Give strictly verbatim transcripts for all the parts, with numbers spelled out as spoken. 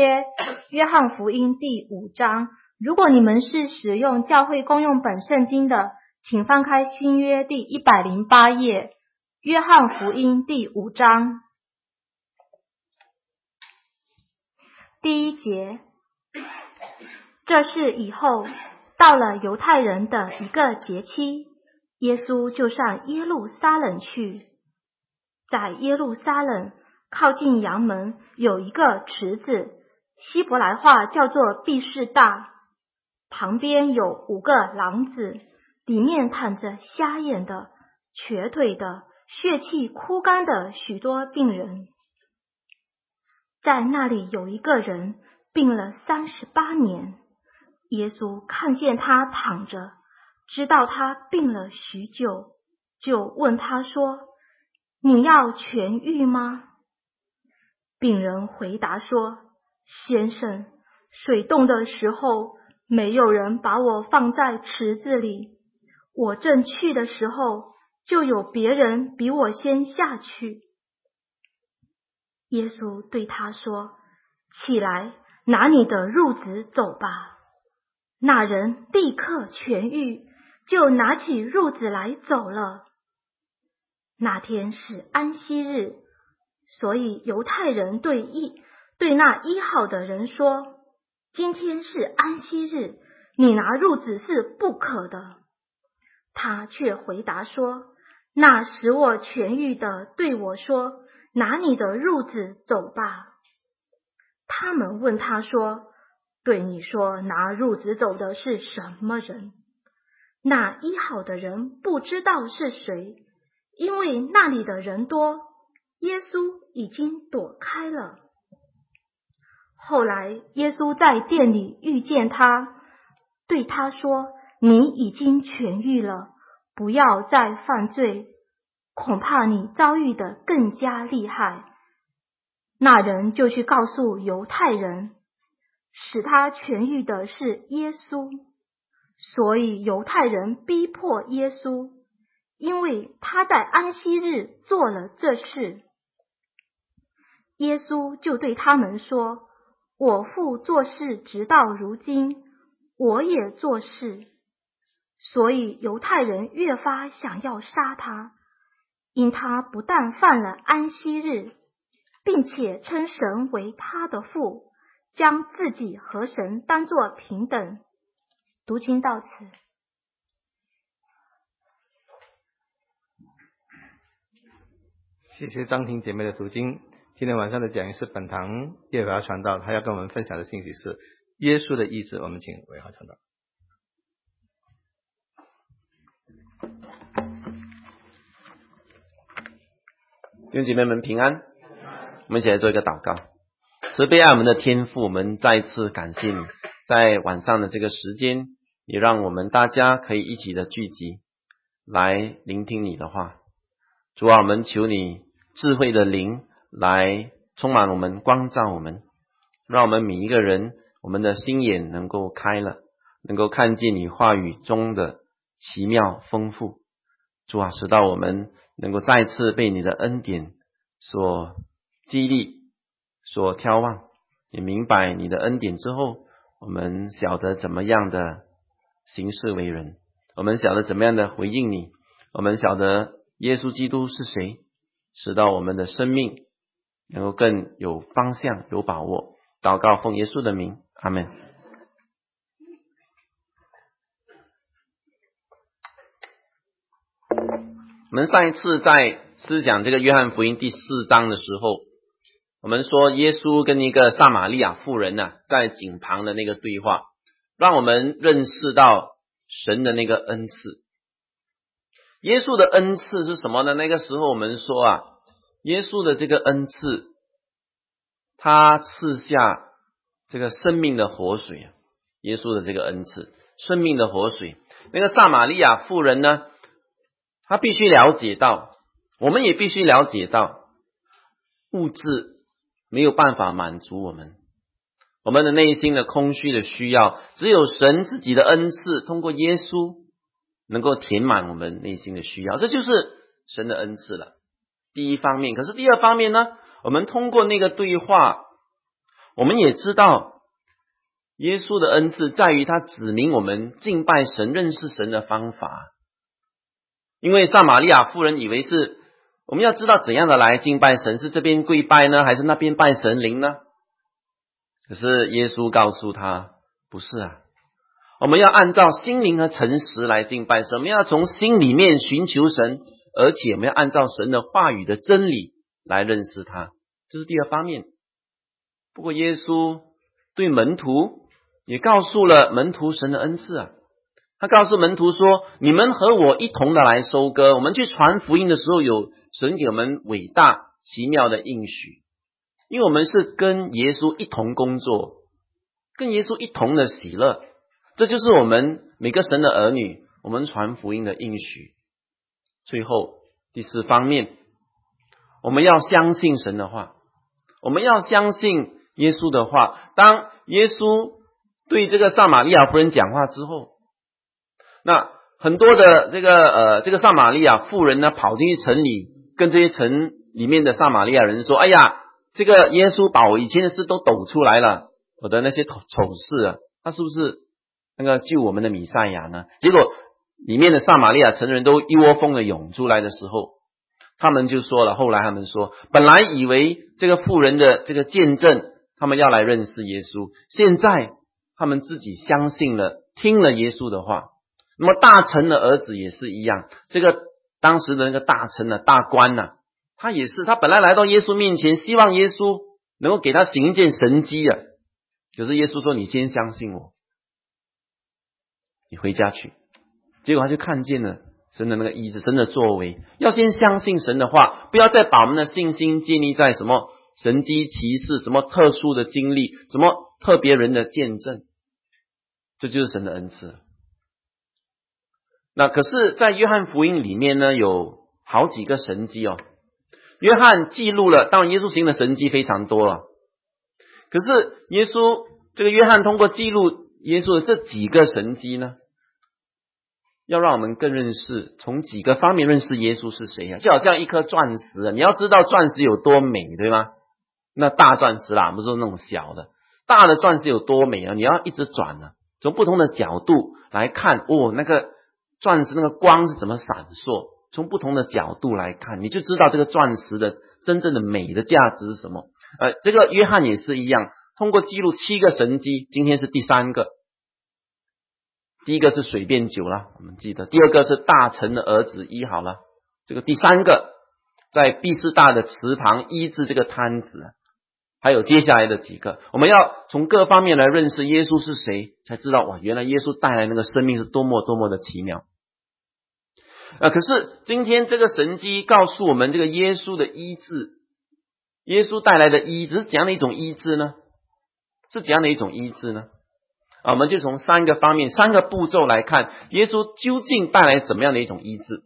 约约翰福音第五章。如果你们是使用教会公用本圣经的，请翻开新约第一百零八页，约翰福音第五章第一节。这事以后，到了犹太人的一个节期，耶稣就上耶路撒冷去。在耶路撒冷靠近阳门有一个池子，希伯来话叫做毕士大，旁边有五个廊子，里面躺着瞎眼的、瘸腿的、血气枯干的许多病人。在那里有一个人病了三十八年，耶稣看见他躺着，知道他病了许久，就问他说：你要痊愈吗？病人回答说：先生，水动的时候，没有人把我放在池子里，我正去的时候，就有别人比我先下去。耶稣对他说：起来，拿你的褥子走吧。那人立刻痊愈，就拿起褥子来走了。那天是安息日，所以犹太人对医对那医好的人说：今天是安息日，你拿褥子是不可的。他却回答说：那使我痊愈的对我说：拿你的褥子走吧。他们问他说：对你说拿褥子走的是什么人？那医好的人不知道是谁，因为那里的人多，耶稣已经躲开了。后来耶稣在店里遇见他，对他说：你已经痊愈了，不要再犯罪，恐怕你遭遇的更加厉害。那人就去告诉犹太人，使他痊愈的是耶稣。所以犹太人逼迫耶稣，因为他在安息日做了这事。耶稣就对他们说：我父做事直到如今，我也做事。所以犹太人越发想要杀他，因他不但犯了安息日，并且称神为他的父，将自己和神当作平等。读经到此。 谢谢张婷姐妹的读经。今天晚上的讲义是本堂叶伟华传道，他要跟我们分享的信息是耶稣的意志。我们请伟华传道。 弟兄姐妹们平安，我们一起来做一个祷告。慈悲爱我们的天父，我们再一次感谢你，在晚上的这个时间，也让我们大家可以一起的聚集来聆听你的话。主啊，我们求你智慧的灵来充满我们，光照我们，让我们每一个人，我们的心眼能够开了，能够看见你话语中的奇妙丰富。主啊，使到我们能够再次被你的恩典所激励，所眺望，也明白你的恩典之后，我们晓得怎么样的行事为人，我们晓得怎么样的回应你，我们晓得耶稣基督是谁，使到我们的生命能够更有方向，有把握。祷告奉耶稣的名，阿们。我们上一次在思想这个约翰福音第四章的时候，我们说耶稣跟一个撒玛利亚妇人啊，在井旁的那个对话，让我们认识到神的那个恩赐。耶稣的恩赐是什么呢？那个时候我们说啊，耶稣的这个恩赐，他赐下这个生命的活水啊，耶稣的这个恩赐，生命的活水。那个撒玛利亚妇人呢，他必须了解到，我们也必须了解到，物质没有办法满足我们，我们的内心的空虚的需要，只有神自己的恩赐，通过耶稣能够填满我们内心的需要，这就是神的恩赐了。第一方面，可是第二方面呢，我们通过那个对话， 我们也知道耶稣的恩赐在于他指明我们敬拜神、认识神的方法。因为撒玛利亚妇人以为是我们要知道怎样的来敬拜神，是这边跪拜呢，还是那边拜神灵呢？可是耶稣告诉他，不是啊，我们要按照心灵和诚实来敬拜神，我们要从心里面寻求神，而且我们要按照神的话语的真理来认识他，这是第二方面。不过耶稣对门徒也告诉了门徒神的恩赐啊，他告诉门徒说，你们和我一同的来收割，我们去传福音的时候，有神给我们伟大奇妙的应许，因为我们是跟耶稣一同工作，跟耶稣一同的喜乐，这就是我们每个神的儿女我们传福音的应许。最后第四方面，我们要相信神的话，我们要相信耶稣的话。当耶稣对这个撒玛利亚妇人讲话之后，那很多的这个呃这个撒玛利亚妇人呢，跑进去城里，跟这些城里面的撒玛利亚人说，哎呀，这个耶稣把我以前的事都抖出来了，我的那些丑事啊，他是不是那个救我们的弥赛亚呢？结果里面的撒玛利亚城人都一窝蜂的涌出来的时候，他们就说了，后来他们说，本来以为这个妇人的这个见证他们要来认识耶稣，现在他们自己相信了，听了耶稣的话。那么大臣的儿子也是一样，这个当时的那个大臣呢、大官呢、啊，他也是，他本来来到耶稣面前，希望耶稣能够给他行一件神迹啊。可是耶稣说，你先相信我，你回家去。结果他就看见了神的那个医治，神的作为。要先相信神的话，不要再把我们的信心建立在什么神迹奇事、什么特殊的经历、什么特别人的见证，这就是神的恩赐。那可是在约翰福音里面呢，有好几个神迹哦。约翰记录了，当然耶稣行的神迹非常多了，可是耶稣这个约翰通过记录耶稣的这几个神迹呢，要让我们更认识，从几个方面认识耶稣是谁啊。就好像一颗钻石啊，你要知道钻石有多美，对吗？那大钻石啦，不是那种小的，大的钻石有多美啊，你要一直转啊，从不同的角度来看，哦，那个钻石那个光是怎么闪烁，从不同的角度来看，你就知道这个钻石的真正的美的价值是什么。呃，这个约翰也是一样，通过记录七个神迹，今天是第三个。第一个是水变酒了，我们记得。第二个是大臣的儿子医好了，这个第三个在毕士大的池旁医治这个瘫子，还有接下来的几个，我们要从各方面来认识耶稣是谁，才知道哇，原来耶稣带来那个生命是多么多么的奇妙。呃，可是今天这个神迹告诉我们，这个耶稣的医治，耶稣带来的医治是怎样的一种医治呢？是怎样的一种医治呢？啊，我们就从三个方面、三个步骤来看，耶稣究竟带来怎么样的一种医治？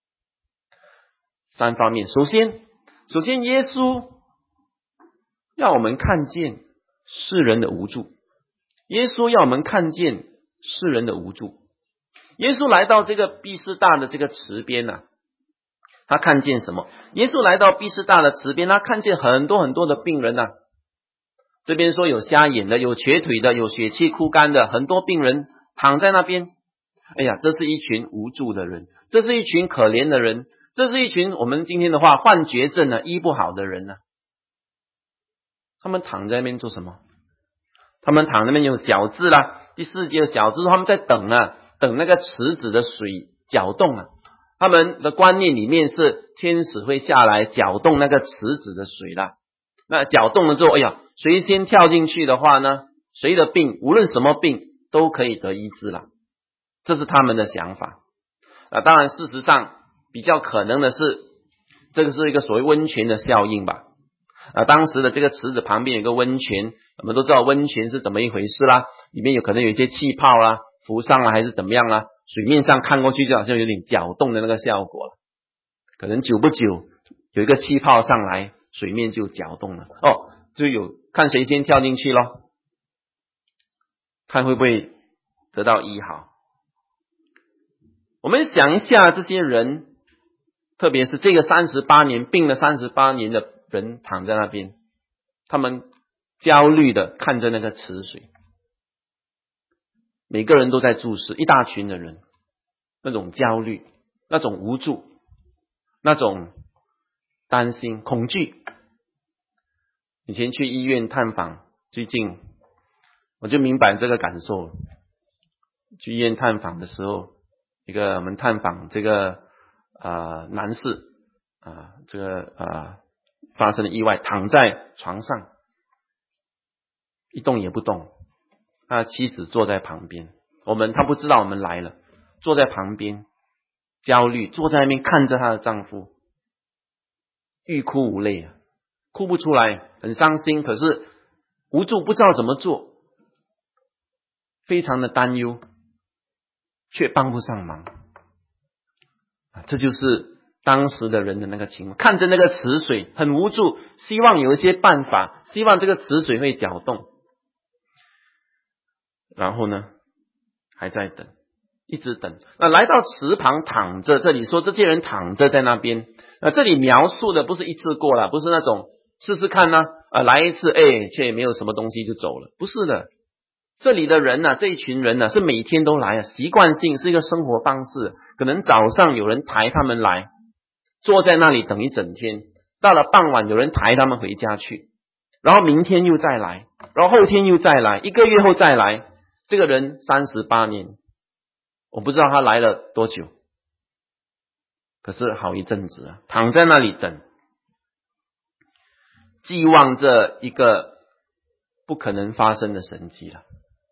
三方面，首先，首先耶稣要我们看见世人的无助，耶稣要我们看见世人的无助。耶稣来到这个毕士大的这个池边啊，他看见什么？耶稣来到毕士大的池边，他看见很多很多的病人啊。这边说有瞎眼的，有瘸腿的，有血气枯干的，很多病人躺在那边。哎呀，这是一群无助的人，这是一群可怜的人，这是一群我们今天的话患绝症啊，医不好的人啊。他们躺在那边做什么？他们躺在那边有小字啦，第四节的小字说他们在等啊，等那个池子的水搅动啊。他们的观念里面是天使会下来搅动那个池子的水啦。那搅动了之后，哎呀，谁先跳进去的话呢，谁的病无论什么病都可以得医治了，这是他们的想法。啊，当然事实上比较可能的是，这个是一个所谓温泉的效应吧。啊，当时的这个池子旁边有个温泉，我们都知道温泉是怎么一回事啦，里面有可能有一些气泡啦、浮上啦还是怎么样啦，水面上看过去就好像有点搅动的那个效果了，可能久不久有一个气泡上来，水面就搅动了，哦，就有看谁先跳进去咯，看会不会得到医好。我们想一下这些人，特别是这个三十八年病了三十八年的人躺在那边，他们焦虑的看着那个池水，每个人都在注视，一大群的人，那种焦虑，那种无助，那种担心恐惧。以前去医院探访，最近我就明白这个感受。去医院探访的时候，一个我们探访这个呃男士啊、呃，这个呃发生了意外，躺在床上一动也不动，他的妻子坐在旁边，我们他不知道我们来了，坐在旁边焦虑，坐在那边看着她的丈夫，欲哭无泪啊，哭不出来，很伤心，可是无助，不知道怎么做，非常的担忧，却帮不上忙。这就是当时的人的那个情况，看着那个池水很无助，希望有一些办法，希望这个池水会搅动，然后呢还在等，一直等。那来到池旁躺着，这里说这些人躺着在那边，那这里描述的不是一次过了，不是那种试试看呢、啊，来一次哎，却也没有什么东西就走了，不是的。这里的人呢、啊，这一群人呢、啊，是每天都来啊，习惯性是一个生活方式。可能早上有人抬他们来，坐在那里等一整天，到了傍晚有人抬他们回家去，然后明天又再来，然后后天又再来，一个月后再来。这个人三十八年，我不知道他来了多久，可是好一阵子啊，躺在那里等，寄望着一个不可能发生的神迹了。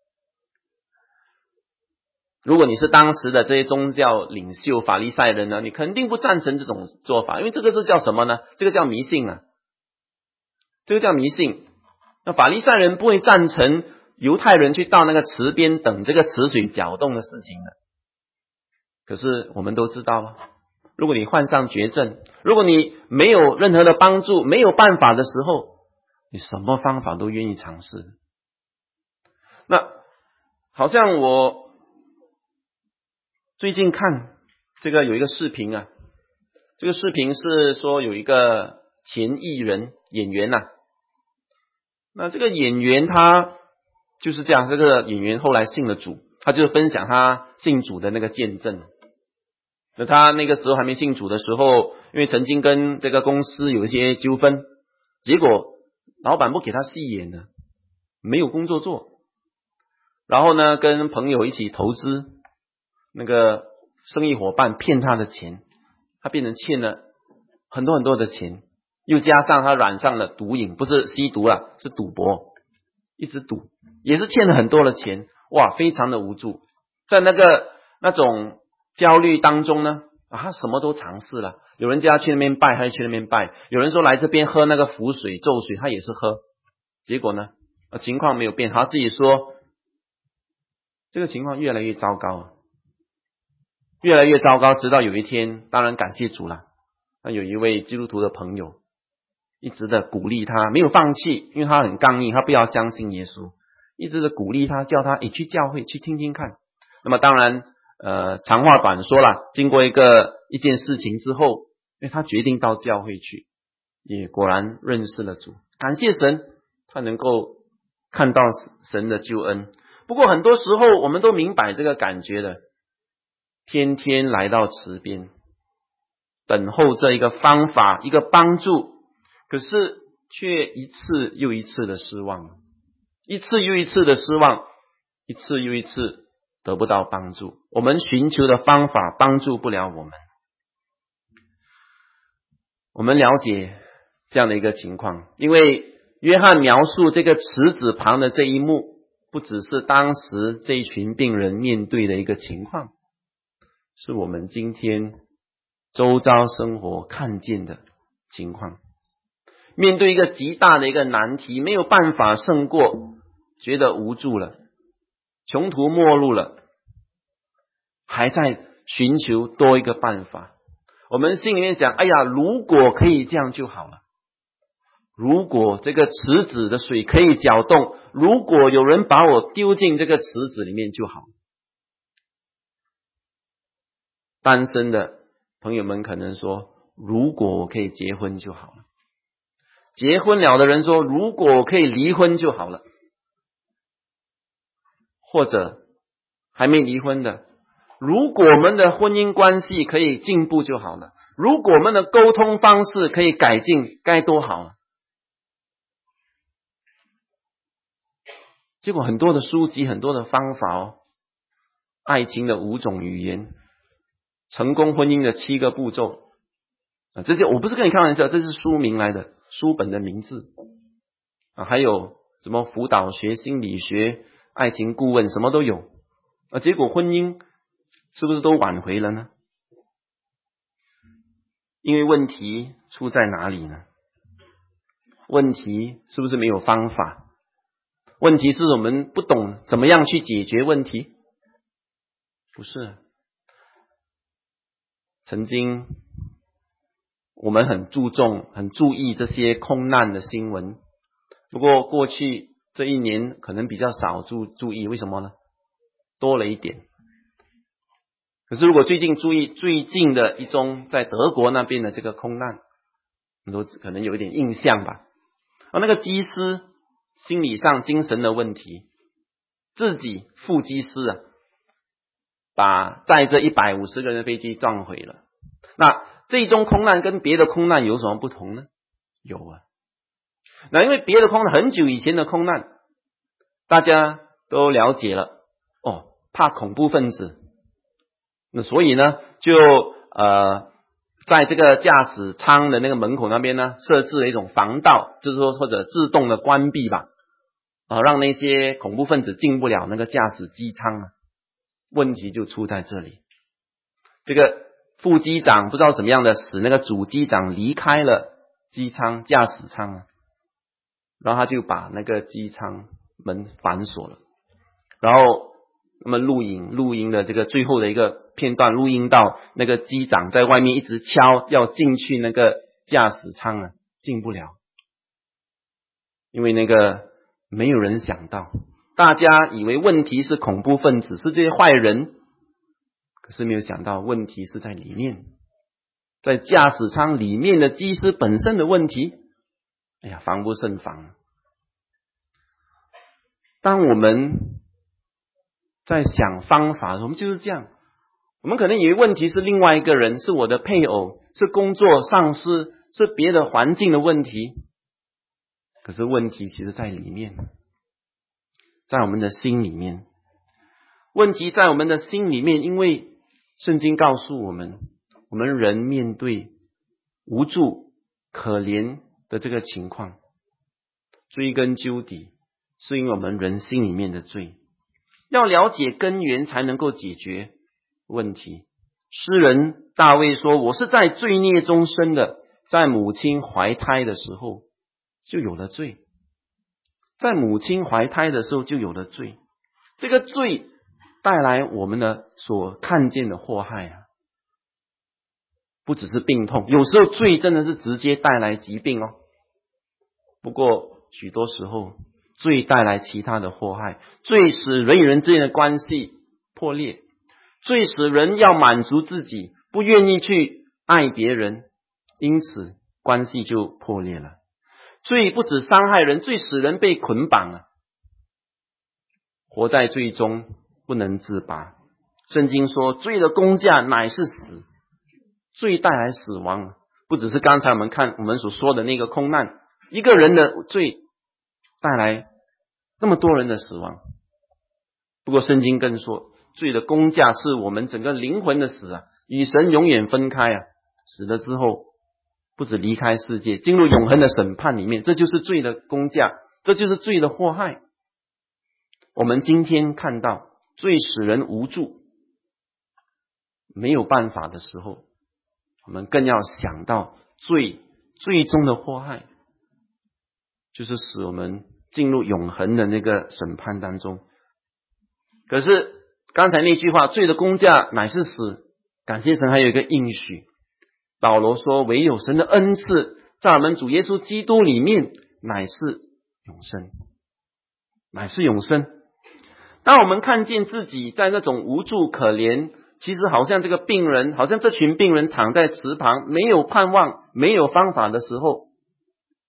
如果你是当时的这些宗教领袖法利赛人呢，你肯定不赞成这种做法，因为这个是叫什么呢？这个叫迷信啊，这个叫迷信。那法利赛人不会赞成犹太人去到那个池边等这个池水搅动的事情的。可是我们都知道啊，如果你患上绝症，如果你没有任何的帮助，没有办法的时候，你什么方法都愿意尝试。那好像我最近看这个有一个视频啊，这个视频是说有一个前艺人演员啊，那这个演员他就是这样，这个演员后来信了主，他就分享他信主的那个见证。那他那个时候还没信主的时候，因为曾经跟这个公司有一些纠纷，结果老板不给他戏演了，没有工作做，然后呢跟朋友一起投资，那个生意伙伴骗他的钱，他变成欠了很多很多的钱，又加上他染上了毒瘾，不是吸毒啊，是赌博，一直赌，也是欠了很多的钱，哇，非常的无助。在那个那种焦虑当中呢，啊，他什么都尝试了，有人叫他去那边拜，他就去那边拜，有人说来这边喝那个符水咒水，他也是喝，结果呢情况没有变，他自己说这个情况越来越糟糕啊，越来越糟糕，直到有一天，当然感谢主了，那有一位基督徒的朋友一直的鼓励他，没有放弃，因为他很刚硬，他不要相信耶稣，一直的鼓励他，叫他诶去教会去听听看。那么当然呃，长话短说了，经过一个一件事情之后，诶他决定到教会去，也果然认识了主，感谢神，他能够看到神的救恩。不过很多时候我们都明白这个感觉的，天天来到池边等候这一个方法，一个帮助，可是却一次又一次的失望，一次又一次的失望，一次又一次得不到帮助，我们寻求的方法帮助不了我们。我们了解这样的一个情况，因为约翰描述这个池子旁的这一幕，不只是当时这一群病人面对的一个情况，是我们今天周遭生活看见的情况。面对一个极大的一个难题，没有办法胜过，觉得无助了，穷途末路了，还在寻求多一个办法。我们心里面想，哎呀，如果可以这样就好了，如果这个池子的水可以搅动，如果有人把我丢进这个池子里面就好。单身的朋友们可能说，如果我可以结婚就好了。 结婚了的人说，如果可以离婚就好了。或者还没离婚的，如果我们的婚姻关系可以进步就好了，如果我们的沟通方式可以改进，该多好啊。结果很多的书籍，很多的方法哦，爱情的五种语言，成功婚姻的七个步骤啊，这些我不是跟你开玩笑，这是书名来的，书本的名字啊，还有什么辅导学、心理学、爱情顾问，什么都有啊。结果婚姻是不是都挽回了呢？因为问题出在哪里呢？问题是不是没有方法？问题是我们不懂怎么样去解决问题？不是。曾经我们很注重很注意这些空难的新闻，不过过去这一年可能比较少注注意，为什么呢？多了一点。可是如果最近注意最近的一宗在德国那边的这个空难，很多可能有一点印象吧。而那个机师心理上精神的问题，自己副机师啊，把载着一百五十个人的飞机撞毁了。那这一宗空难跟别的空难有什么不同呢？有啊。那因为别的空难很久以前的空难，大家都了解了，哦，怕恐怖分子，那所以呢，就呃，在这个驾驶舱的那个门口那边呢，设置了一种防盗，就是说或者自动的关闭吧，啊，让那些恐怖分子进不了那个驾驶机舱啊。问题就出在这里，这个副机长不知道怎么样的使那个主机长离开了机舱驾驶舱啊，然后他就把那个机舱门反锁了，然后那么录影录音的这个最后的一个片段，录音到那个机长在外面一直敲要进去那个驾驶舱啊，进不了，因为那个没有人想到，大家以为问题是恐怖分子，是这些坏人，可是没有想到问题是在里面，在驾驶舱里面的机师本身的问题。哎呀，防不胜防。当我们在想方法，我们就是这样，我们可能以为问题是另外一个人，是我的配偶，是工作上司，是别的环境的问题，可是问题其实在里面，在我们的心里面。问题在我们的心里面，因为圣经告诉我们，我们人面对无助可怜的这个情况，追根究底是因为我们人心里面的罪，要了解根源才能够解决问题。诗人大卫说，我是在罪孽中生的，在母亲怀胎的时候就有了罪，在母亲怀胎的时候就有了罪。这个罪带来我们的所看见的祸害啊，不只是病痛，有时候罪真的是直接带来疾病哦。不过许多时候罪带来其他的祸害，罪使人与人之间的关系破裂，罪使人要满足自己，不愿意去爱别人，因此关系就破裂了。罪不止伤害人，罪使人被捆绑了，活在罪中不能自拔。圣经说，罪的工价乃是死，罪带来死亡，不只是刚才我们看我们所说的那个空难，一个人的罪带来那么多人的死亡。不过圣经更说，罪的工价是我们整个灵魂的死啊，与神永远分开啊，死了之后不止离开世界，进入永恒的审判里面，这就是罪的工价，这就是罪的祸害。我们今天看到罪使人无助，没有办法的时候，我们更要想到罪最终的祸害，就是使我们进入永恒的那个审判当中。可是刚才那句话，罪的工价乃是死，感谢神还有一个应许，保罗说，唯有神的恩赐在我们主耶稣基督里面乃是永生，乃是永生。当我们看见自己在那种无助可怜，其实好像这个病人，好像这群病人躺在池旁，没有盼望，没有方法的时候，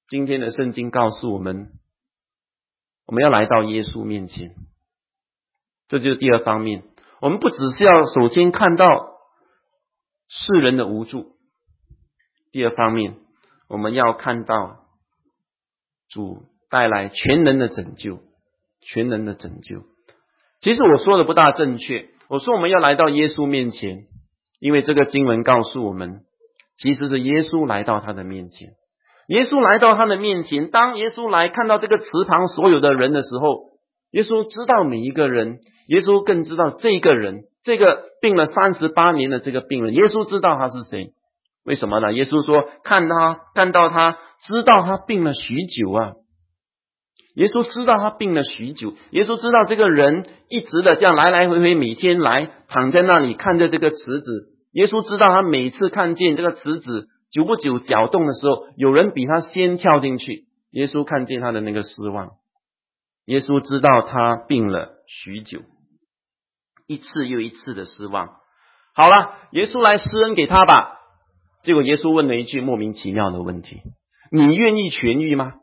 今天的圣经告诉我们，我们要来到耶稣面前。这就是第二方面，我们不只是要首先看到世人的无助，第二方面我们要看到主带来全能的拯救，全能的拯救。其实我说的不大正确，我说我们要来到耶稣面前，因为这个经文告诉我们，其实是耶稣来到他的面前。耶稣来到他的面前，当耶稣来看到这个池旁所有的人的时候，耶稣知道每一个人，耶稣更知道这个人，这个病了三十八年的这个病人，耶稣知道他是谁。为什么呢？耶稣说看他看到他知道他病了许久啊。耶稣知道他病了许久，耶稣知道这个人一直的这样来来回回，每天来躺在那里看着这个池子。耶稣知道他每次看见这个池子久不久搅动的时候，有人比他先跳进去。耶稣看见他的那个失望，耶稣知道他病了许久，一次又一次的失望。好了，耶稣来施恩给他吧。结果耶稣问了一句莫名其妙的问题：你愿意痊愈吗？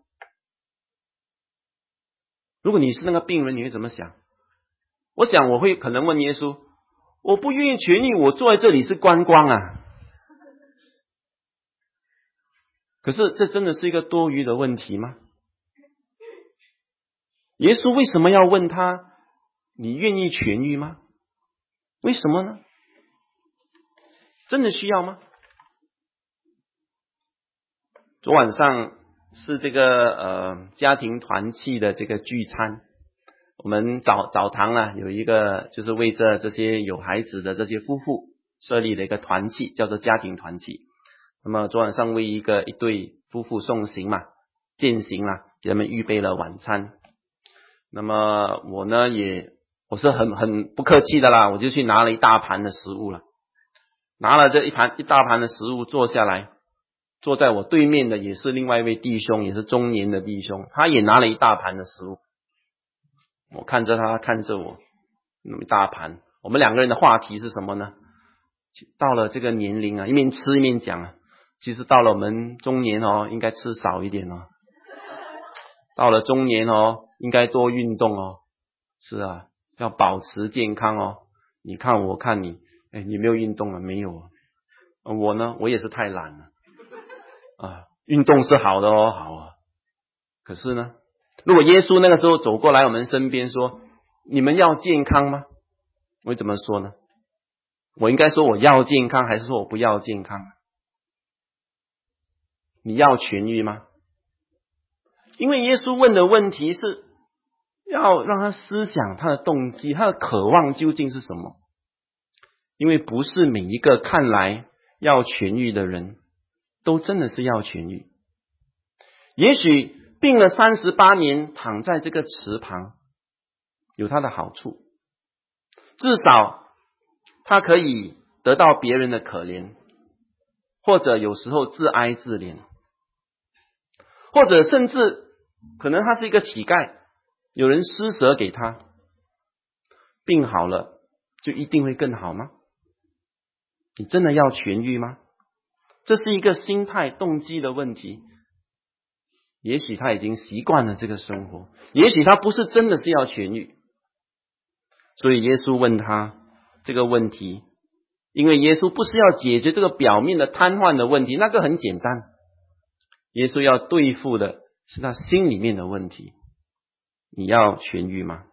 如果你是那个病人，你会怎么想？我想我会可能问耶稣，我不愿意痊愈，我坐在这里是观光啊。可是这真的是一个多余的问题吗？耶稣为什么要问他，你愿意痊愈吗？为什么呢？真的需要吗？昨晚上是这个呃家庭团契的这个聚餐，我们澡澡堂啊有一个就是为着这些有孩子的这些夫妇设立的一个团契，叫做家庭团契。那么昨晚上为一个一对夫妇送行嘛，饯行啦，给他们预备了晚餐。那么我呢也我是很很不客气的啦，我就去拿了一大盘的食物了，拿了这一盘一大盘的食物坐下来。坐在我对面的也是另外一位弟兄，也是中年的弟兄，他也拿了一大盘的食物。我看着他，看着我，那么一大盘。我们两个人的话题是什么呢？到了这个年龄啊，一面吃一面讲啊。其实到了我们中年哦，应该吃少一点哦。到了中年哦，应该多运动哦。是啊，要保持健康哦。你看我看你，哎，你没有运动了没有？我呢，我也是太懒了。啊，运动是好的哦，好啊。可是呢，如果耶稣那个时候走过来我们身边说，你们要健康吗？我会怎么说呢？我应该说我要健康，还是说我不要健康？你要痊愈吗？因为耶稣问的问题是要让他思想他的动机，他的渴望究竟是什么。因为不是每一个看来要痊愈的人都真的是要痊愈。也许病了三十八年躺在这个池旁有他的好处，至少他可以得到别人的可怜，或者有时候自哀自怜，或者甚至可能他是一个乞丐，有人施舍给他，病好了就一定会更好吗？你真的要痊愈吗？这是一个心态动机的问题。也许他已经习惯了这个生活，也许他不是真的是要痊愈。所以耶稣问他这个问题，因为耶稣不是要解决这个表面的瘫痪的问题，那个很简单。耶稣要对付的是他心里面的问题。你要痊愈吗？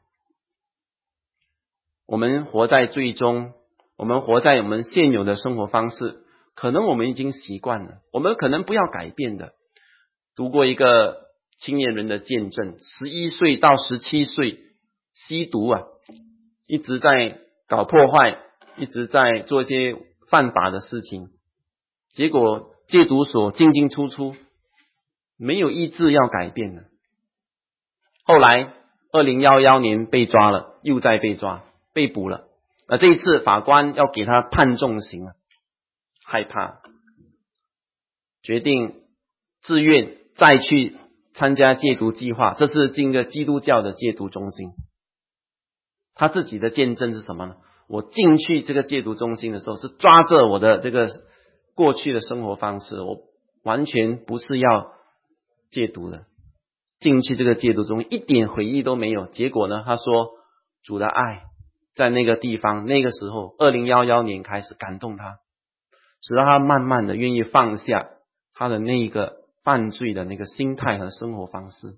我们活在罪中，我们活在我们现有的生活方式，可能我们已经习惯了，我们可能不要改变的。读过一个青年人的见证，十一岁到十七岁吸毒啊，一直在搞破坏，一直在做一些犯法的事情，结果戒毒所进进出出，没有意志要改变的。后来二零一一年被抓了，又再被抓，被捕了。而这一次法官要给他判重刑啊，害怕，决定自愿再去参加戒毒计划。这是进个基督教的戒毒中心。他自己的见证是什么呢？我进去这个戒毒中心的时候，是抓着我的这个过去的生活方式，我完全不是要戒毒的，进去这个戒毒中一点回忆都没有。结果呢，他说主的爱在那个地方，那个时候二零一一年开始感动他，使到他慢慢的愿意放下他的那个犯罪的那个心态和生活方式。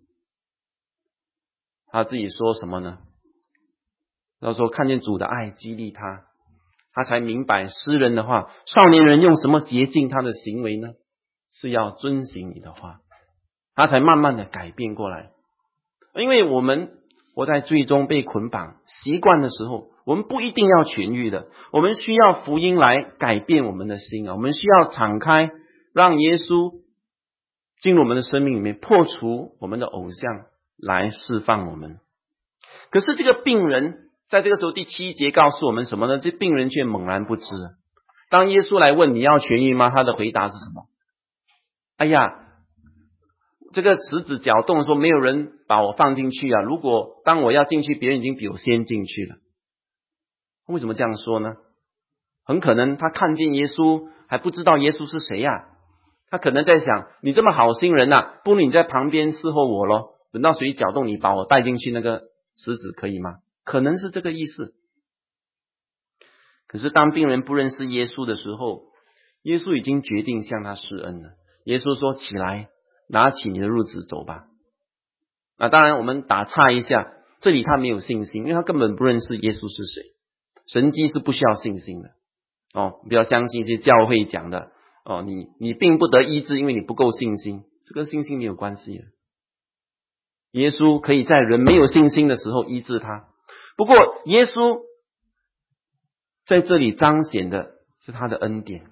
他自己说什么呢？他说看见主的爱激励他，他才明白诗人的话，少年人用什么洁净他的行为呢？是要遵行你的话。他才慢慢的改变过来。因为我们活在罪中被捆绑习惯的时候，我们不一定要痊愈的，我们需要福音来改变我们的心啊！我们需要敞开，让耶稣进入我们的生命里面，破除我们的偶像，来释放我们。可是这个病人在这个时候第七节告诉我们什么呢？这病人却猛然不知。当耶稣来问你要痊愈吗？他的回答是什么？哎呀，这个池子搅动说没有人把我放进去啊，如果当我要进去，别人已经比我先进去了。为什么这样说呢？很可能他看见耶稣还不知道耶稣是谁呀、啊、他可能在想，你这么好心人啊，不如你在旁边伺候我咯，等到水搅动你把我带进去那个池子可以吗？可能是这个意思。可是当病人不认识耶稣的时候，耶稣已经决定向他施恩了。耶稣说起来，拿起你的褥子走吧。啊，当然我们打岔一下，这里他没有信心，因为他根本不认识耶稣是谁。神迹是不需要信心的哦，不要相信一些教会讲的哦，你你并不得医治，因为你不够信心，这跟信心没有关系的。耶稣可以在人没有信心的时候医治他，不过耶稣在这里彰显的是他的恩典。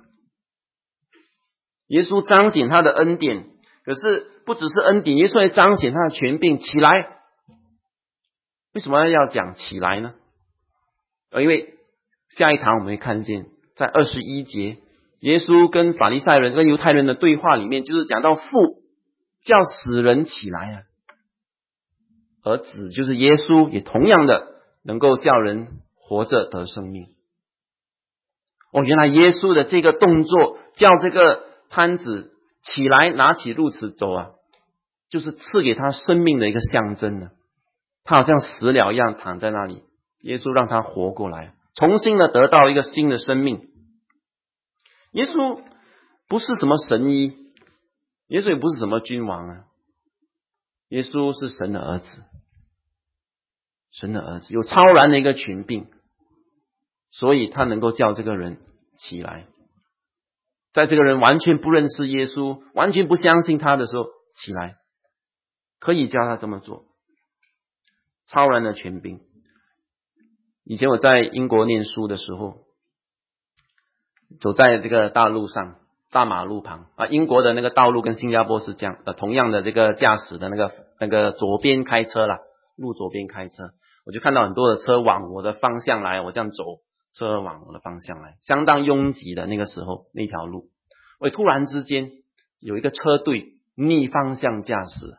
耶稣彰显他的恩典，可是不只是恩典，耶稣还彰显他的权柄。起来，为什么要讲起来呢？因为下一堂我们会看见，在二十一节，耶稣跟法利赛人跟犹太人的对话里面，就是讲到父叫死人起来啊，而子就是耶稣也同样的能够叫人活着得生命。哦，原来耶稣的这个动作叫这个摊子起来拿起褥子走啊，就是赐给他生命的一个象征呢。他好像死了一样躺在那里，耶稣让他活过来，重新的得到一个新的生命。耶稣不是什么神医，耶稣也不是什么君王啊，耶稣是神的儿子，神的儿子有超然的一个权柄，所以他能够叫这个人起来。在这个人完全不认识耶稣，完全不相信他的时候，起来，可以叫他这么做。超然的权柄。以前我在英国念书的时候，走在这个大路上，大马路旁啊，英国的那个道路跟新加坡是这样的，同样的这个驾驶的那个那个左边开车啦，路左边开车，我就看到很多的车往我的方向来，我这样走，车往我的方向来，相当拥挤的那个时候那条路，我突然之间有一个车队逆方向驾驶，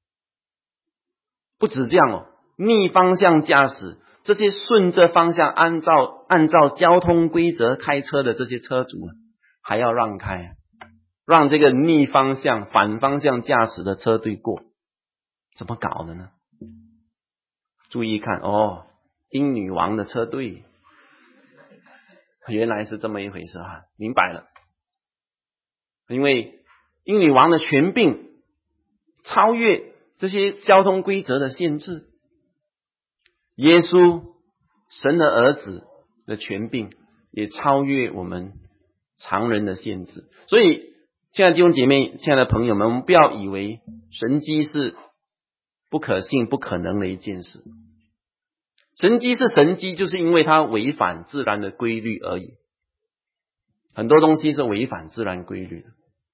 不止这样哦，逆方向驾驶，这些顺着方向按照按照交通规则开车的这些车主还要让开，让这个逆方向反方向驾驶的车队过，怎么搞的呢？注意看哦，英女王的车队，原来是这么一回事啊，明白了。因为英女王的权柄超越这些交通规则的限制，耶稣神的儿子的权柄也超越我们常人的限制。所以亲爱的弟兄姐妹，亲爱的朋友们，我们不要以为神迹是不可信不可能的一件事。神迹是神迹，就是因为它违反自然的规律而已。很多东西是违反自然规律的，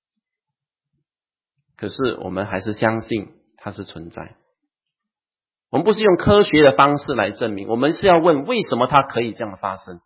可是我们还是相信它是存在。我们不是用科学的方式来证明，我们是要问为什么它可以这样发生？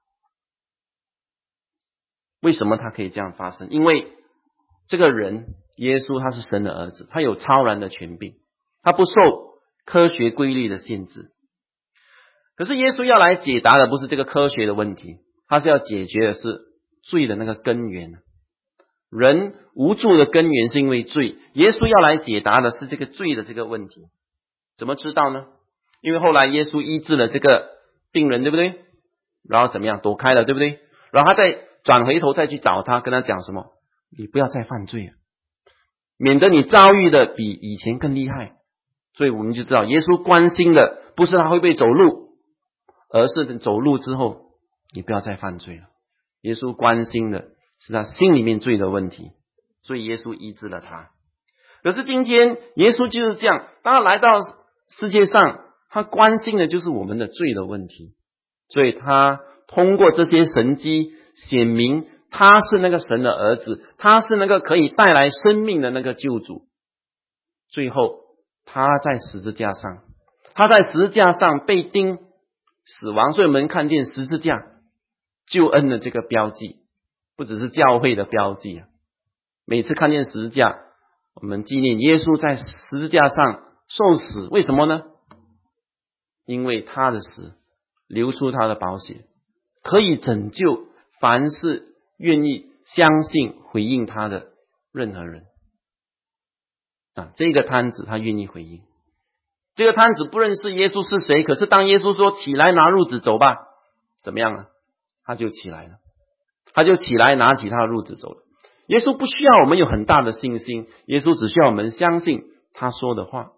为什么它可以这样发生？因为这个人耶稣他是神的儿子，他有超然的权柄，他不受科学规律的限制。可是耶稣要来解答的不是这个科学的问题，他是要解决的是罪的那个根源。 人无助的根源是因为罪，耶稣要来解答的是这个罪的这个问题。怎么知道呢？因为后来耶稣医治了这个病人，对不对？然后怎么样？躲开了，对不对？然后他再转回头再去找他，跟他讲什么？你不要再犯罪了，免得你遭遇的比以前更厉害。所以我们就知道耶稣关心的不是他会不会走路，而是走路之后你不要再犯罪了。耶稣关心的是他心里面罪的问题，所以耶稣医治了他。可是今天耶稣就是这样，当他来到世界上，他关心的就是我们的罪的问题，所以他通过这些神迹显明他是那个神的儿子，他是那个可以带来生命的那个救主。最后他在十字架上，他在十字架上被钉死亡，所以我们看见十字架救恩的这个标记，不只是教会的标记啊。每次看见十字架，我们纪念耶稣在十字架上受死，为什么呢？因为他的死流出他的宝血，可以拯救凡是愿意相信回应他的任何人啊。这个摊子他愿意回应，这个摊子不认识耶稣是谁，可是当耶稣说起来拿褥子走吧，怎么样啊？他就起来了，他就起来拿起他的褥子走了。耶稣不需要我们有很大的信心，耶稣只需要我们相信他说的话，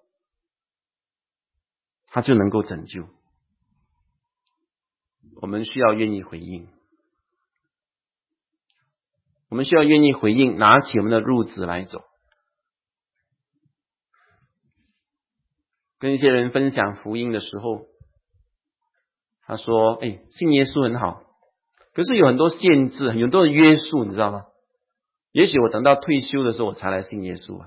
他就能够拯救。我们需要愿意回应，我们需要愿意回应，拿起我们的褥子来走。跟一些人分享福音的时候，他说哎，信耶稣很好，可是有很多限制，有很多的约束，你知道吗？也许我等到退休的时候我才来信耶稣啊。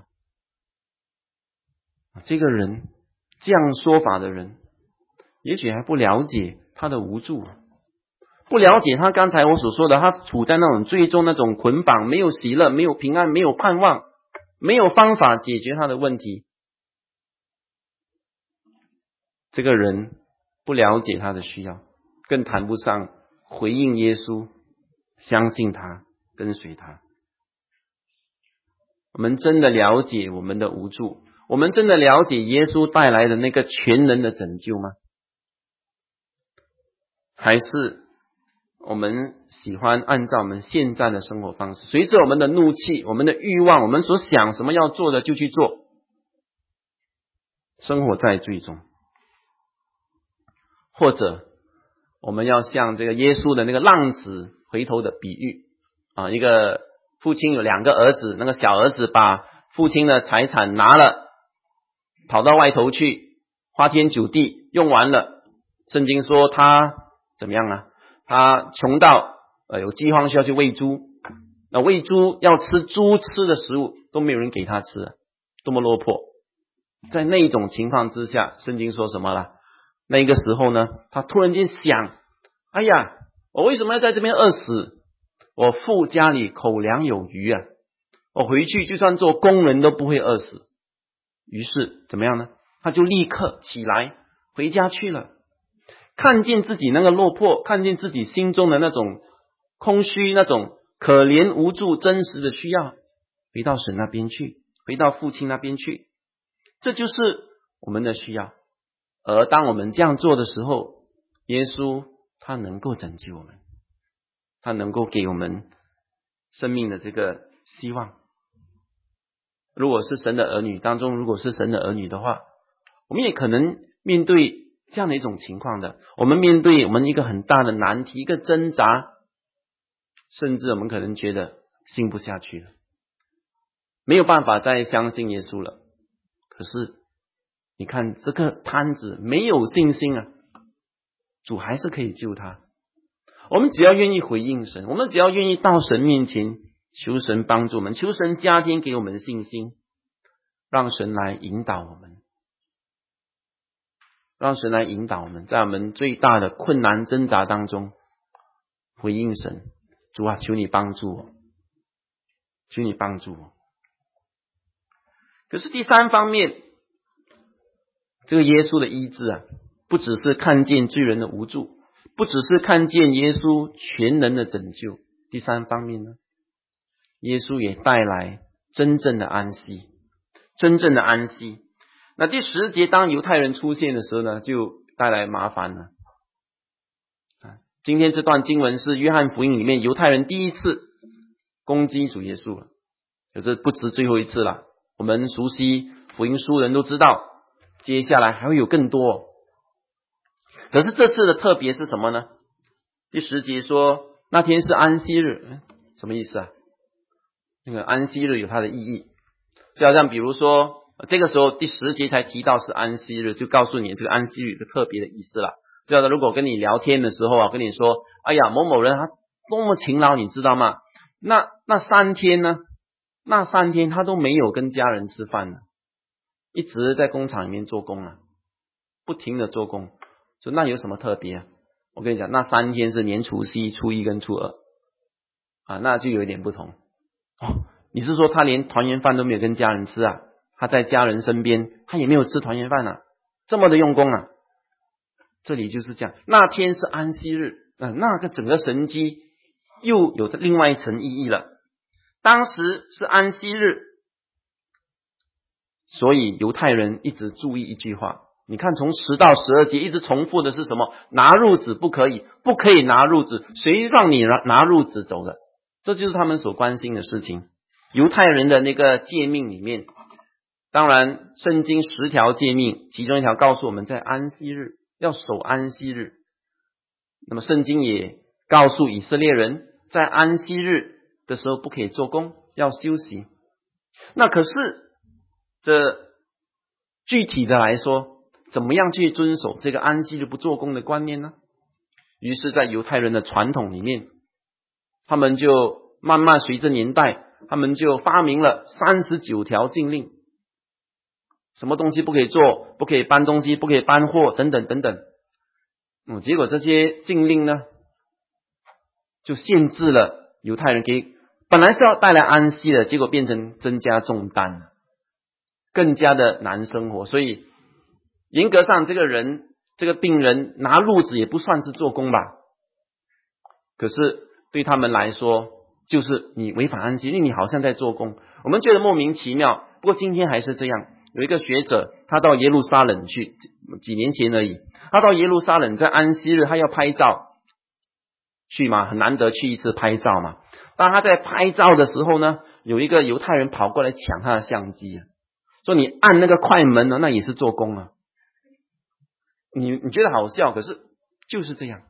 这个人这样说法的人，也许还不了解他的无助，不了解他刚才我所说的，他处在那种最终那种捆绑，没有喜乐，没有平安，没有盼望，没有方法解决他的问题。这个人不了解他的需要，更谈不上回应耶稣，相信他，跟随他。我们真的了解我们的无助，我们真的了解耶稣带来的那个全能的拯救吗？还是我们喜欢按照我们现在的生活方式，随着我们的怒气，我们的欲望，我们所想什么要做的就去做，生活在罪中？或者我们要像这个耶稣的那个浪子回头的比喻啊，一个父亲有两个儿子，那个小儿子把父亲的财产拿了，跑到外头去花天酒地，用完了。圣经说他怎么样啊？他穷到呃有饥荒需要去喂猪，那喂猪要吃猪吃的食物都没有人给他吃，多么落魄。在那一种情况之下，圣经说什么了？那个时候呢，他突然间想，哎呀，我为什么要在这边饿死？我父家里口粮有余啊，我回去就算做工人都不会饿死。于是怎么样呢？他就立刻起来回家去了。看见自己那个落魄，看见自己心中的那种空虚，那种可怜无助真实的需要，回到神那边去，回到父亲那边去。这就是我们的需要。而当我们这样做的时候，耶稣他能够拯救我们，他能够给我们生命的这个希望。如果是神的儿女当中，如果是神的儿女的话，我们也可能面对这样的一种情况的。我们面对我们一个很大的难题，一个挣扎，甚至我们可能觉得信不下去了，没有办法再相信耶稣了。可是你看这个摊子没有信心啊，主还是可以救他。我们只要愿意回应神，我们只要愿意到神面前求神帮助我们，求神加添给我们信心，让神来引导我们，让神来引导我们，在我们最大的困难挣扎当中回应神。主啊，求你帮助我，求你帮助我。可是第三方面，这个耶稣的医治啊，不只是看见罪人的无助，不只是看见耶稣全能的拯救。第三方面呢， 耶稣也带来真正的安息，真正的安息。那第十节当犹太人出现的时候呢，就带来麻烦了。今天这段经文是约翰福音里面犹太人第一次攻击主耶稣了，可是不止最后一次了。我们熟悉福音书的人都知道，接下来还会有更多。可是这次的特别是什么呢？第十节说那天是安息日，什么意思啊？那个安息日有它的意义，就好像比如说这个时候第十节才提到是安息日，就告诉你这个安息日有个特别的意思了。就好像如果跟你聊天的时候啊，跟你说哎呀某某人他多么勤劳你知道吗？那那三天呢，那三天他都没有跟家人吃饭了，一直在工厂里面做工啊，不停的做工。说那有什么特别啊？我跟你讲，那三天是年除夕、初一跟初二啊，那就有一点不同哦。你是说他连团圆饭都没有跟家人吃啊？他在家人身边他也没有吃团圆饭啊，这么的用功啊。这里就是这样，那天是安息日，呃、那个整个神迹又有另外一层意义了。当时是安息日，所以犹太人一直注意一句话，你看从十到十二节一直重复的是什么？拿褥子不可以，不可以拿褥子，谁让你拿拿褥子走的？这就是他们所关心的事情。犹太人的那个诫命里面，当然圣经十条诫命其中一条告诉我们在安息日要守安息日，那么圣经也告诉以色列人在安息日的时候不可以做工，要休息。那可是这具体的来说，怎么样去遵守这个安息日不做工的观念呢？于是在犹太人的传统里面，他们就慢慢随着年代，他们就发明了三十九条禁令，什么东西不可以做，不可以搬东西，不可以搬货等等等等。嗯，结果这些禁令呢，就限制了犹太人给本来是要带来安息的，结果变成增加重担，更加的难生活。所以严格上这个人这个病人拿褥子也不算是做工吧，可是对他们来说就是你违反安息，因为你好像在做工。我们觉得莫名其妙，不过今天还是这样。有一个学者他到耶路撒冷去，几年前而已，他到耶路撒冷在安息日他要拍照去嘛，很难得去一次拍照嘛。当他在拍照的时候呢，有一个犹太人跑过来抢他的相机，说你按那个快门呢，那也是做工啊。你你觉得好笑，可是就是这样。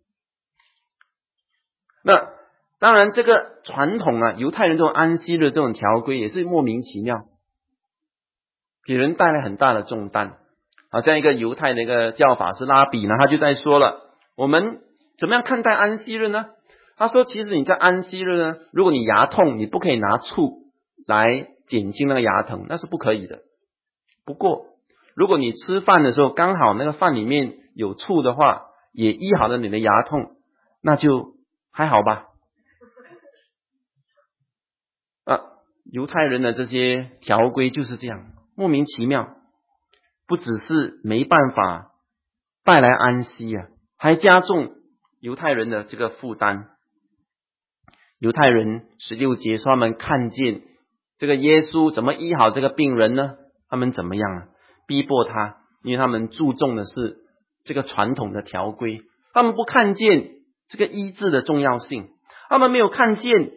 那当然这个传统啊，犹太人这种安息日这种条规也是莫名其妙，给人带来很大的重担。好像一个犹太的一个教法师拉比呢，他就在说了，我们怎么样看待安息日呢？他说其实你在安息日呢，如果你牙痛，你不可以拿醋来减轻那个牙疼，那是不可以的。不过如果你吃饭的时候刚好那个饭里面有醋的话，也医好了你的牙痛，那就还好吧。啊，犹太人的这些条规就是这样，莫名其妙，不只是没办法带来安息啊，还加重犹太人的这个负担。犹太人十六节说他们看见这个耶稣怎么医好这个病人呢？他们怎么样啊？逼迫他，因为他们注重的是这个传统的条规，他们不看见这个医治的重要性，他们没有看见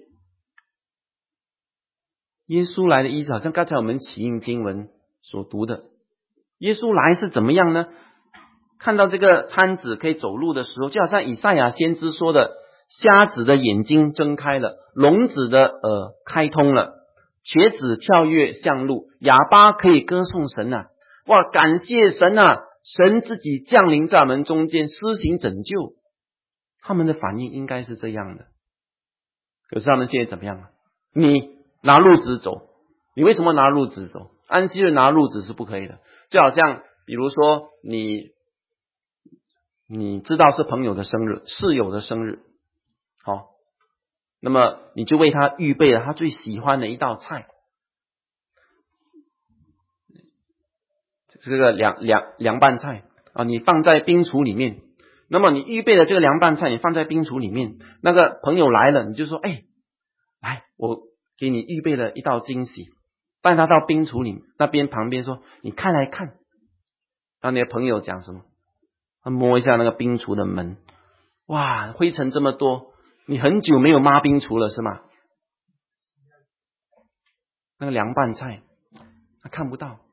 耶稣来的医治，好像刚才我们起印经文所读的，耶稣来是怎么样呢？看到这个瘫子可以走路的时候，就好像以赛亚先知说的，瞎子的眼睛睁开了，聋子的耳开通了，瘸子跳跃向路，哑巴可以歌颂神啊！哇，感谢神啊！神自己降临在我们中间，施行拯救。他们的反应应该是这样的，可是他们现在怎么样啊？你拿褥子走，你为什么拿褥子走？安息日拿褥子是不可以的。就好像比如说你你知道是朋友的生日，室友的生日，好，那么你就为他预备了他最喜欢的一道菜，这个凉凉凉拌菜啊，你放在冰橱里面。那么你预备的这个凉拌菜，你放在冰橱里面，那个朋友来了，你就说，哎，来，我给你预备了一道惊喜，带他到冰橱里那边旁边说，你看来看。然后你的朋友讲什么？他摸一下那个冰橱的门，哇，灰尘这么多，你很久没有抹冰橱了是吗？那个凉拌菜他看不到。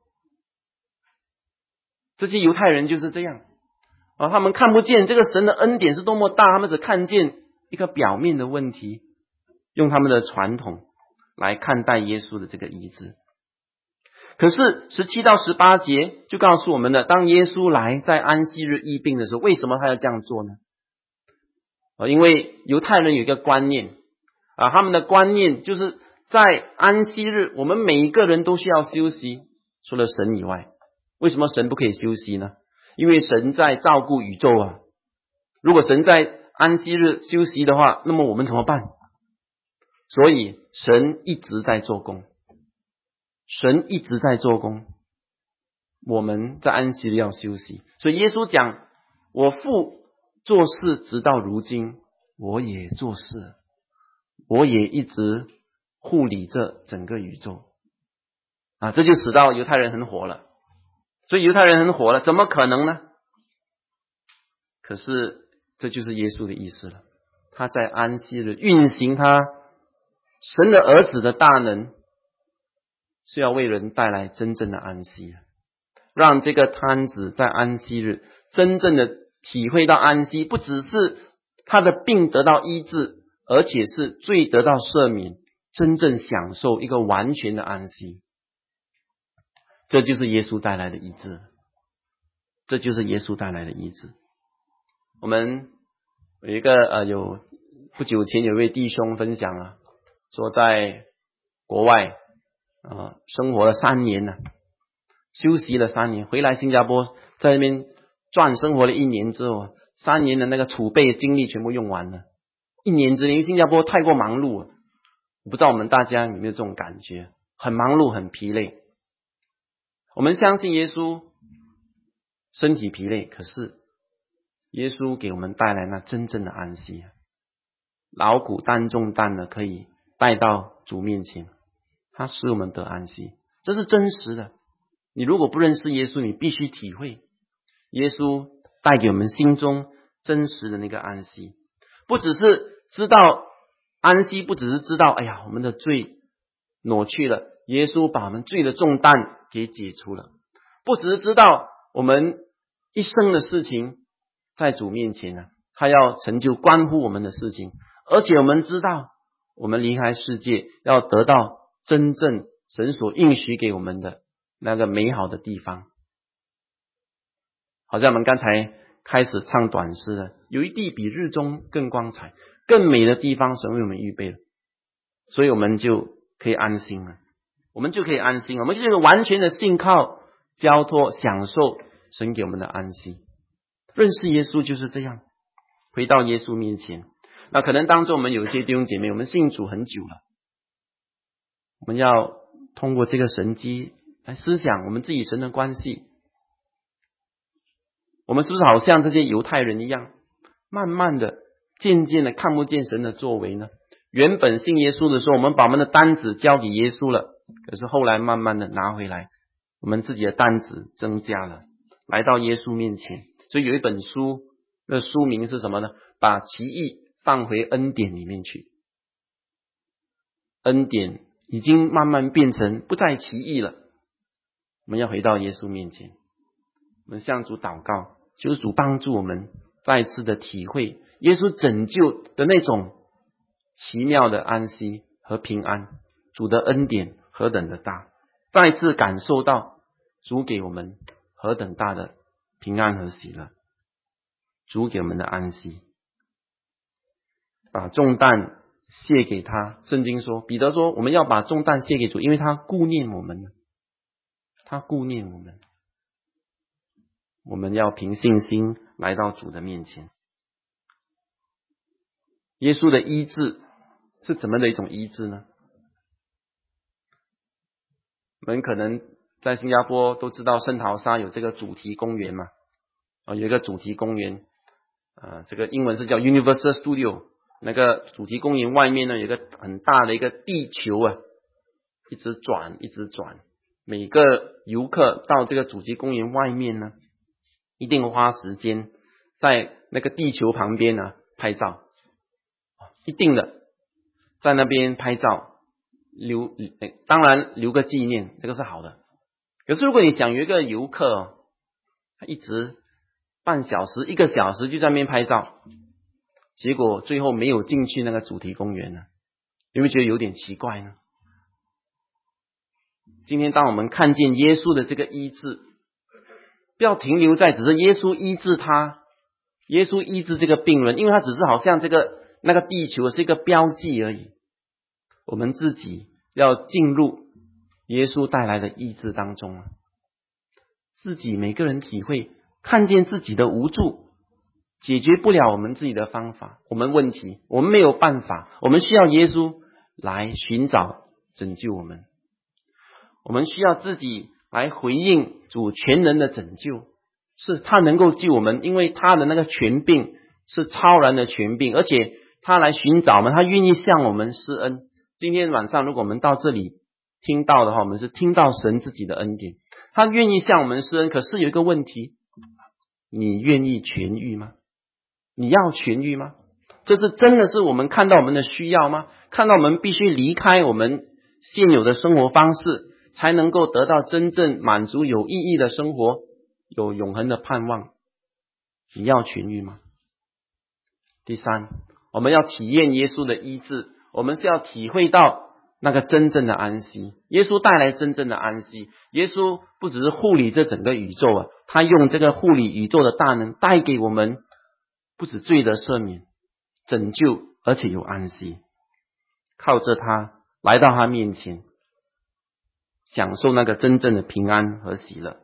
这些犹太人就是这样啊，他们看不见这个神的恩典是多么大，他们只看见一个表面的问题，用他们的传统来看待耶稣的这个医治。可是十七到十八节就告诉我们了，当耶稣来在安息日医病的时候，为什么他要这样做呢？啊，因为犹太人有一个观念啊，他们的观念就是在安息日我们每一个人都需要休息，除了神以外。为什么神不可以休息呢？因为神在照顾宇宙啊。如果神在安息日休息的话，那么我们怎么办？所以神一直在做工，神一直在做工，我们在安息日要休息。所以耶稣讲，我父做事直到如今，我也做事，我也一直护理着整个宇宙啊，这就使到犹太人很火了。所以犹太人很火了，怎么可能呢？可是这就是耶稣的意思了，他在安息日运行他神的儿子的大能，是要为人带来真正的安息，让这个摊子在安息日真正的体会到安息，不只是他的病得到医治，而且是罪得到赦免，真正享受一个完全的安息。这就是耶稣带来的医治，这就是耶稣带来的医治。我们有一个呃，有不久前有一位弟兄分享啊，说在国外啊、呃、生活了三年了，休息了三年，回来新加坡在那边赚生活了一年之后，三年的那个储备精力全部用完了。一年之内新加坡太过忙碌了，我不知道我们大家有没有这种感觉，很忙碌很疲累。我们相信耶稣身体疲累，可是耶稣给我们带来那真正的安息，劳苦担重担的可以带到主面前，他使我们得安息，这是真实的。你如果不认识耶稣，你必须体会耶稣带给我们心中真实的那个安息。不只是知道安息，不只是知道哎呀我们的罪挪去了，耶稣把我们罪的重担给解除了，不只是知道我们一生的事情在主面前呢，他要成就关乎我们的事情，而且我们知道我们离开世界要得到真正神所应许给我们的那个美好的地方。好像我们刚才开始唱短诗了，有一地比日中更光彩，更美的地方神为我们预备了，所以我们就可以安心了，我们就可以安心，我们就是完全的信靠交托享受神给我们的安息。认识耶稣就是这样，回到耶稣面前。那可能当中我们有些弟兄姐妹我们信主很久了，我们要通过这个神迹来思想我们自己神的关系。我们是不是好像这些犹太人一样，慢慢的渐渐的看不见神的作为呢？原本信耶稣的时候，我们把我们的担子交给耶稣了，可是后来慢慢的拿回来，我们自己的担子增加了，来到耶稣面前。所以有一本书，那书名是什么呢？把奇异放回恩典里面去。恩典已经慢慢变成不再奇异了，我们要回到耶稣面前，我们向主祷告，求主帮助我们再次的体会耶稣拯救的那种奇妙的安息和平安，主的恩典何等的大，再次感受到主给我们何等大的平安和喜乐，主给我们的安息，把重担卸给他。圣经说，彼得说我们要把重担卸给主，因为他顾念我们，他顾念我们，我们要凭信心来到主的面前。耶稣的医治是怎么的一种医治呢？我们可能在新加坡都知道圣淘沙有这个主题公园嘛，有一个主题公园，呃，这个英文是叫 Universal Studio， 那个主题公园外面呢，有一个很大的一个地球啊，一直转一直转。每个游客到这个主题公园外面呢，一定花时间在那个地球旁边呢拍照，一定的在那边拍照留，当然留个纪念，这个是好的。可是如果你讲有一个游客哦，他一直半小时一个小时就在那边拍照，结果最后没有进去那个主题公园呢，你会觉得有点奇怪呢？今天当我们看见耶稣的这个医治，不要停留在只是耶稣医治他，耶稣医治这个病人，因为他只是好像这个那个地球是一个标记而已。我们自己要进入耶稣带来的医治当中，自己每个人体会，看见自己的无助，解决不了我们自己的方法，我们问题，我们没有办法，我们需要耶稣来寻找拯救我们。我们需要自己来回应主全能的拯救，是他能够救我们，因为他的那个权柄是超然的权柄，而且他来寻找我们，他愿意向我们施恩。今天晚上如果我们到这里听到的话，我们是听到神自己的恩典，他愿意向我们施恩。可是有一个问题，你愿意痊愈吗？你要痊愈吗？这是真的是我们看到我们的需要吗？看到我们必须离开我们现有的生活方式，才能够得到真正满足有意义的生活，有永恒的盼望。你要痊愈吗？第三，我们要体验耶稣的医治，我们是要体会到那个真正的安息。耶稣带来真正的安息，耶稣不只是护理这整个宇宙啊，他用这个护理宇宙的大能带给我们不止罪的赦免、拯救，而且有安息。靠着他来到他面前，享受那个真正的平安和喜乐。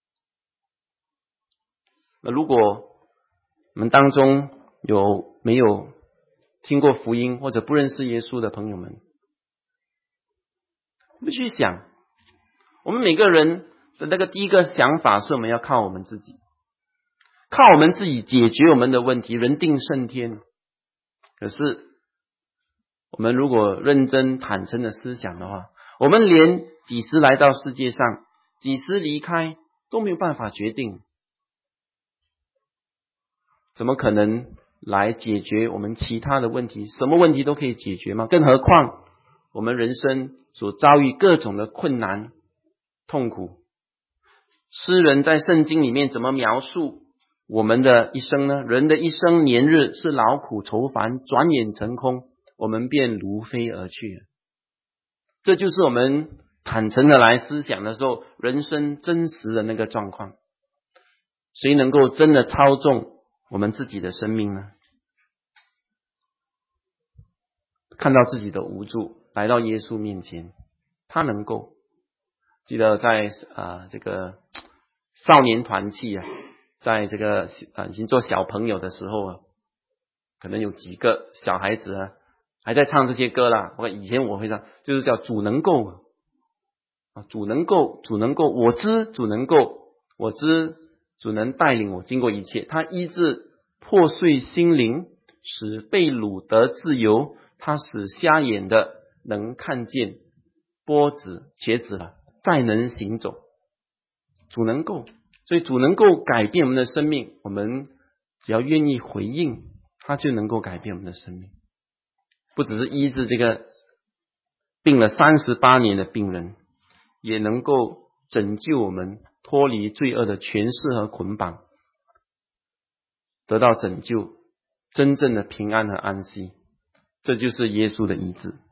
那如果我们当中有没有听过福音或者不认识耶稣的朋友们，我们去想，我们每个人的那个第一个想法是我们要靠我们自己，靠我们自己解决我们的问题，人定胜天。可是我们如果认真坦诚的思想的话，我们连几时来到世界上，几时离开都没有办法决定，怎么可能来解决我们其他的问题？什么问题都可以解决吗？更何况我们人生所遭遇各种的困难痛苦，诗人在圣经里面怎么描述我们的一生呢？人的一生年日是劳苦愁烦，转眼成空，我们便如飞而去。这就是我们坦诚的来思想的时候，人生真实的那个状况。谁能够真的操纵我们自己的生命呢？看到自己的无助，来到耶稣面前，他能够。记得在啊、呃、这个少年团契啊，在这个啊已经做小朋友的时候啊，可能有几个小孩子啊还在唱这些歌啦。我以前我会唱，就是叫主能够啊，主能够，主能够，我知主能够，我知主能带领我经过一切。他医治破碎心灵，使被掳得自由。他使瞎眼的能看见，跛子瘸子了再能行走。主能够，所以主能够改变我们的生命，我们只要愿意回应，他就能够改变我们的生命。不只是医治这个病了三十八年的病人，也能够拯救我们脱离罪恶的权势和捆绑，得到拯救，真正的平安和安息。这就是耶稣的医治。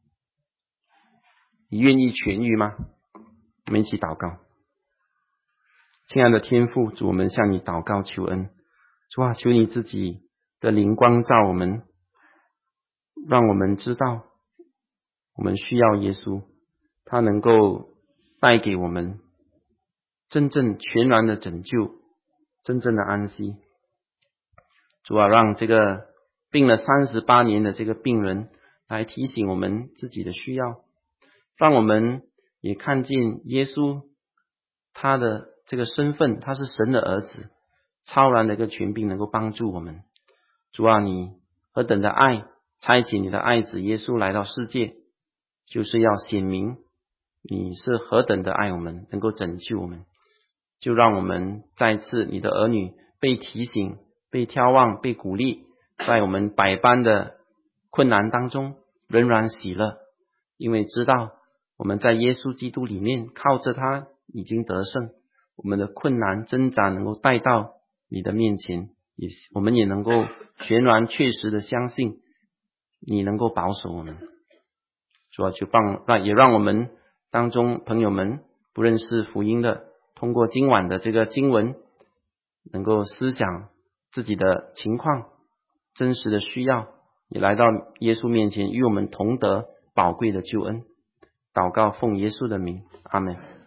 你愿意痊愈吗？我们一起祷告。亲爱的天父，主，我们向你祷告求恩。主啊，求你自己的灵光照我们，让我们知道我们需要耶稣，他能够带给我们真正全然的拯救，真正的安息。主啊，让这个病了三十八年的这个病人来提醒我们自己的需要，让我们也看见耶稣他的这个身份，他是神的儿子，超然的一个权柄能够帮助我们。主啊，你何等的爱差遣你的爱子耶稣来到世界，就是要显明你是何等的爱我们，能够拯救我们。就让我们再次你的儿女被提醒、被眺望、被鼓励，在我们百般的困难当中仍然喜乐，因为知道我们在耶稣基督里面靠着他已经得胜，我们的困难挣扎能够带到你的面前，也我们也能够全然确实的相信你能够保守我们。主啊，就帮让也让我们当中朋友们不认识福音的，通过今晚的这个经文，能够思想自己的情况、真实的需要，也来到耶稣面前，与我们同得宝贵的救恩。祷告奉耶稣的名，阿们。